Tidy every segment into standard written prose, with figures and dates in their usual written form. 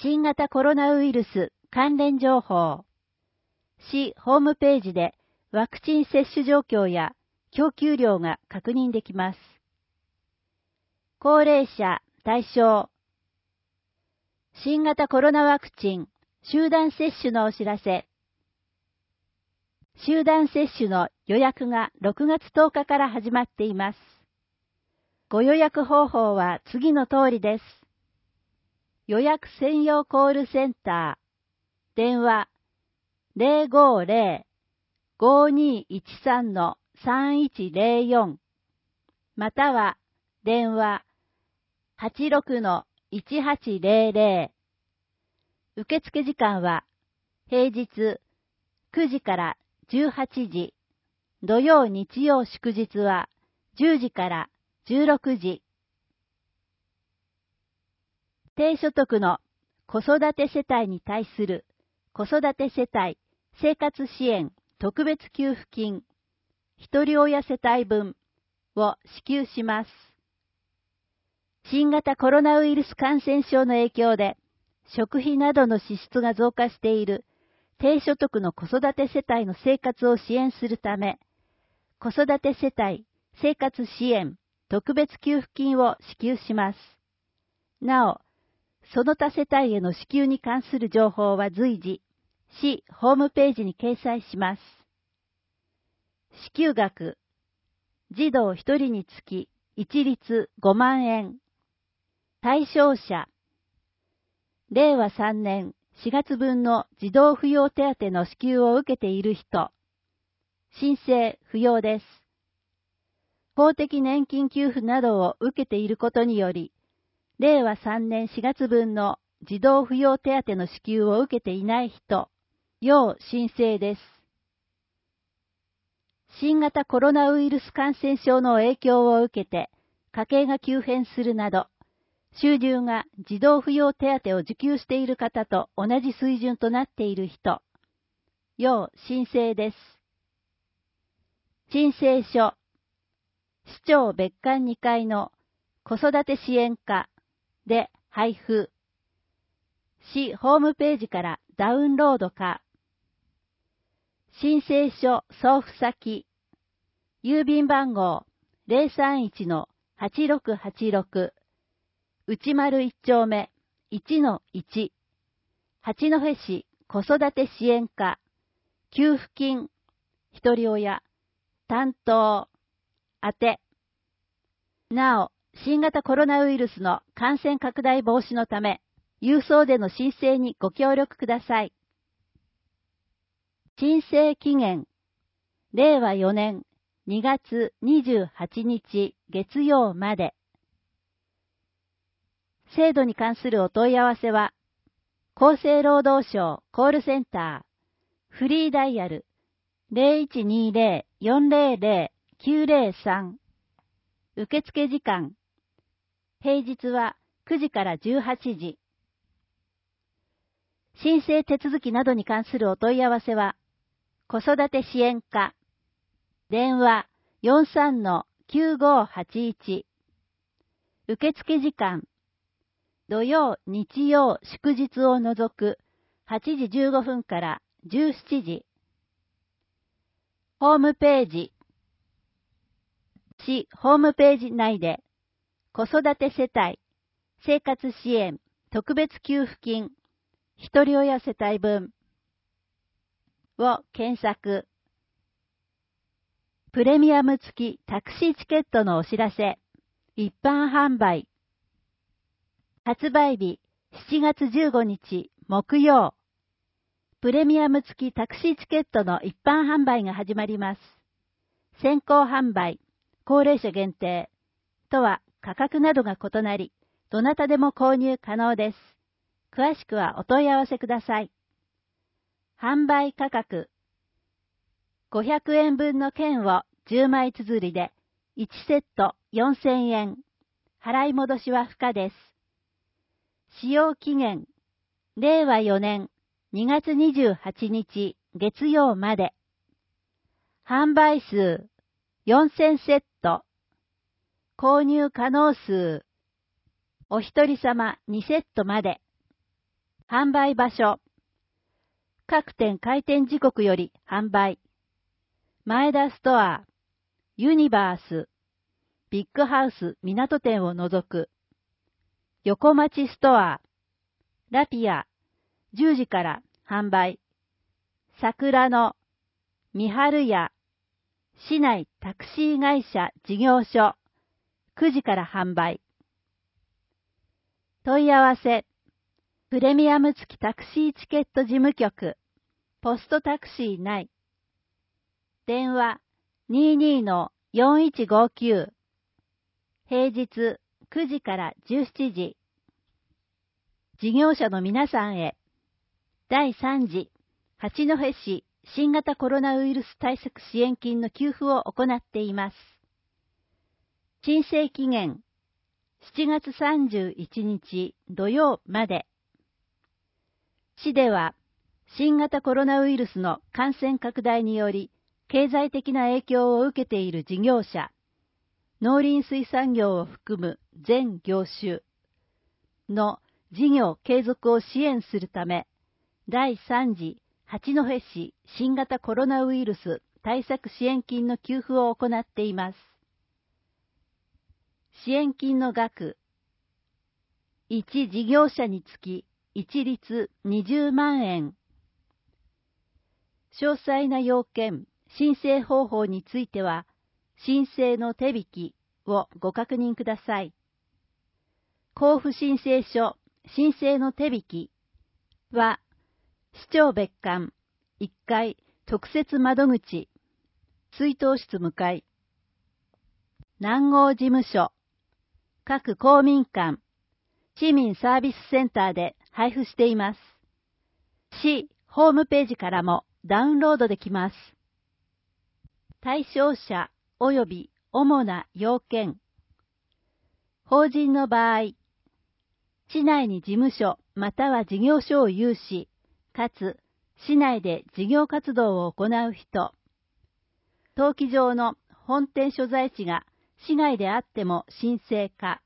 新型コロナウイルス関連情報。市ホームページでワクチン接種状況や供給量が確認できます。高齢者対象。新型コロナワクチン集団接種のお知らせ。集団接種の予約が6月10日から始まっています。ご予約方法は次の通りです。予約専用コールセンター。電話 050-5213-3104 または電話 86-1800 受付時間は平日9時から18時、土曜日曜祝日は10時から16時。低所得の子育て世帯に対する子育て世帯生活支援特別給付金一人親世帯分を支給します。新型コロナウイルス感染症の影響で食費などの支出が増加している低所得の子育て世帯の生活を支援するため、子育て世帯生活支援特別給付金を支給します。なお、その他世帯への支給に関する情報は随時、市ホームページに掲載します。支給額、児童1人につき一律5万円。対象者、令和3年4月分の児童扶養手当の支給を受けている人、申請不要です。公的年金給付などを受けていることにより、令和3年4月分の児童扶養手当の支給を受けていない人、要申請です。新型コロナウイルス感染症の影響を受けて、家計が急変するなど、収入が児童扶養手当を受給している方と同じ水準となっている人、要申請です。申請書、市長別館2階の子育て支援課で配布。市ホームページからダウンロードか。申請書送付先。郵便番号 031-8686 内丸1丁目 1-1 八戸市子育て支援課給付金一人親担当宛て。なお、新型コロナウイルスの感染拡大防止のため、郵送での申請にご協力ください。申請期限、令和4年2月28日月曜まで。制度に関するお問い合わせは、厚生労働省コールセンター、フリーダイヤル 0120-400-903。受付時間、平日は9時から18時。申請手続きなどに関するお問い合わせは、子育て支援課、電話 43-9581。受付時間、土曜、日曜、祝日を除く8時15分から17時。ホームページ、市ホームページ内で、子育て世帯、生活支援、特別給付金、一人親世帯分を検索。プレミアム付きタクシーチケットのお知らせ、一般販売。発売日、7月15日、木曜。プレミアム付きタクシーチケットの一般販売が始まります。先行販売。高齢者限定とは価格などが異なり、どなたでも購入可能です。詳しくはお問い合わせください。販売価格。500円分の券を10枚綴りで1セット4000円。払い戻しは不可です。使用期限。令和4年2月28日月曜まで。販売数。4000セット。購入可能数。お一人様2セットまで。 販売場所。各店開店時刻より販売。前田ストア、ユニバース、ビッグハウス港店を除く。横町ストア、ラピア、10時から販売。桜の、三春屋、市内タクシー会社事業所、9時から販売。問い合わせ、プレミアム付きタクシーチケット事務局、ポストタクシー内。電話、22-4159。平日、9時から17時。事業者の皆さんへ、第3次、八戸市新型コロナウイルス対策支援金の給付を行っています。申請期限、7月31日土曜まで。市では、新型コロナウイルスの感染拡大により、経済的な影響を受けている事業者、農林水産業を含む全業種の事業継続を支援するため、第3次八戸市新型コロナウイルス対策支援金の給付を行っています。支援金の額、1事業者につき一律20万円。詳細な要件、申請方法については、申請の手引きをご確認ください。交付申請書、申請の手引きは、市長別館1階特設窓口、出納室向かい、南郷事務所、各公民館、市民サービスセンターで配布しています。市ホームページからもダウンロードできます。対象者及び主な要件。法人の場合、市内に事務所または事業所を有し、かつ市内で事業活動を行う人。登記上の本店所在地が市外であっても申請可。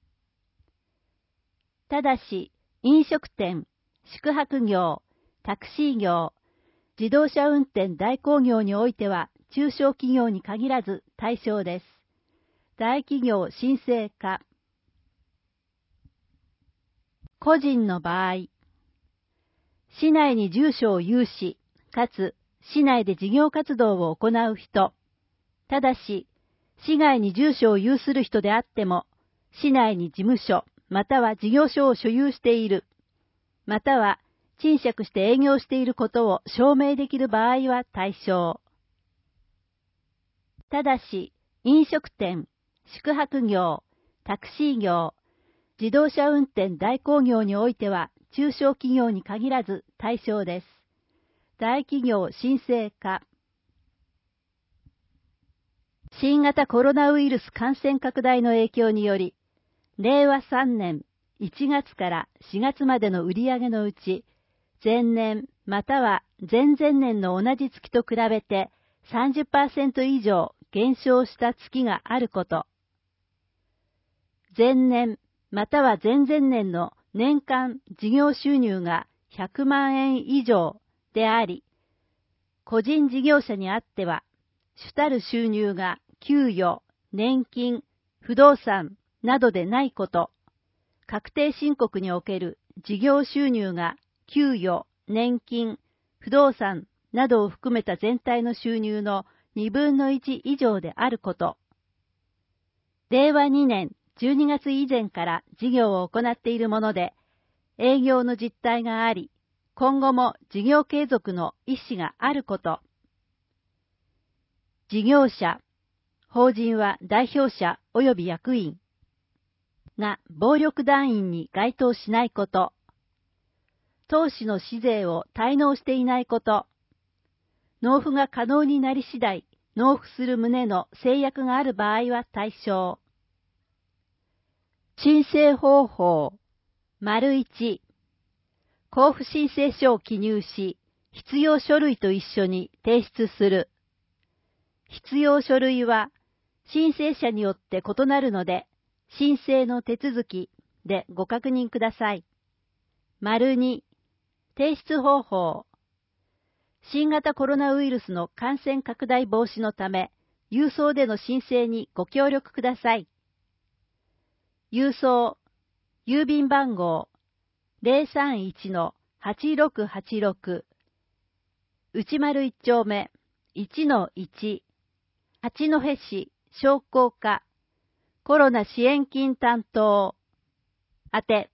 ただし、飲食店、宿泊業、タクシー業、自動車運転代行業においては中小企業に限らず対象です。大企業申請可。個人の場合、市内に住所を有し、かつ市内で事業活動を行う人。ただし、市外に住所を有する人であっても、市内に事務所、または事業所を所有している、または賃借して営業していることを証明できる場合は対象。ただし、飲食店、宿泊業、タクシー業、自動車運転代行業においては中小企業に限らず対象です。大企業申請可。新型コロナウイルス感染拡大の影響により、令和3年1月から4月までの売上のうち、前年または前々年の同じ月と比べて 30% 以上減少した月があること。前年または前々年の年間事業収入が100万円以上であり、個人事業者にあっては、主たる収入が給与、年金、不動産などでないこと、確定申告における事業収入が給与、年金、不動産などを含めた全体の収入の2分の1以上であること。令和2年12月以前から事業を行っているもので、営業の実態があり、今後も事業継続の意思があること。事業者、法人は代表者及び役員が暴力団員に該当しないこと。当市の市税を滞納していないこと。納付が可能になり次第、納付する旨の制約がある場合は対象。申請方法。1、交付申請書を記入し、必要書類と一緒に提出する。必要書類は、申請者によって異なるので、申請の手続きでご確認ください。2、 提出方法。新型コロナウイルスの感染拡大防止のため、郵送での申請にご協力ください。郵送、郵便番号 031-8686 内丸1丁目 1-1 八戸市商工課コロナ支援金担当宛て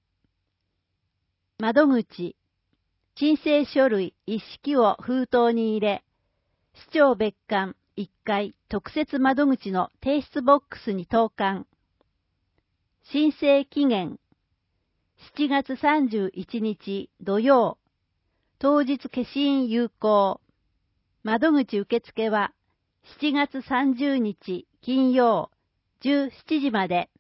窓口申請書類一式を封筒に入れ市長別館1階特設窓口の提出ボックスに投函。申請期限7月31日土曜、当日消印有効。窓口受付は7月30日金曜17時まで。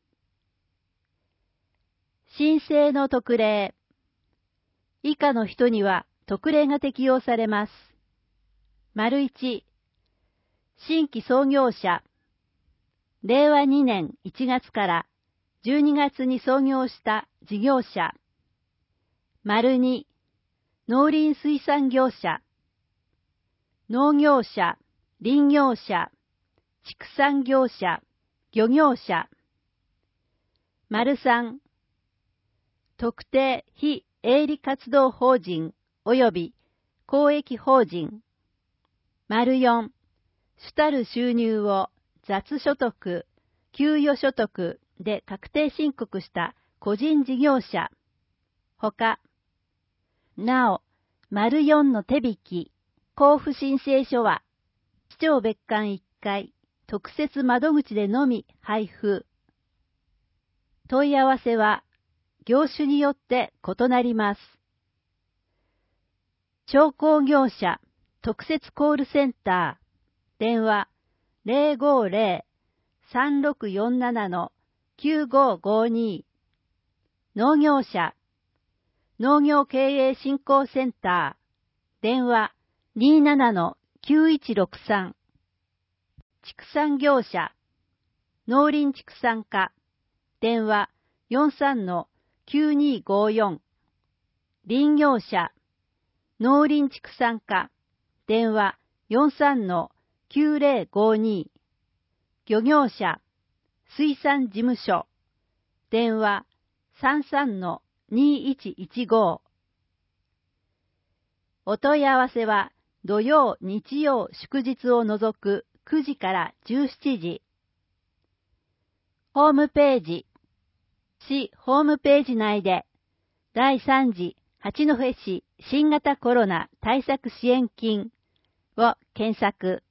申請の特例。以下の人には特例が適用されます。丸1、新規創業者。令和2年1月から12月に創業した事業者。丸2、農林水産業者。農業者、林業者、畜産業者、漁業者。丸3、特定非営利活動法人及び公益法人。丸4、主たる収入を雑所得、給与所得で確定申告した個人事業者。ほか。なお、丸4の手引き、交付申請書は、市長別館1階、特設窓口でのみ配布。問い合わせは、業種によって異なります。商工業者特設コールセンター、電話050-3647-9552。農業者農業経営振興センター、電話27-9163。畜産業者農林畜産課、電話43-9254。林業者農林畜産課、電話43-9052。漁業者水産事務所、電話33-2115。お問い合わせは土曜、日曜、祝日を除く9時から17時。ホームページ。市ホームページ内で第3次八戸市新型コロナ対策支援金を検索。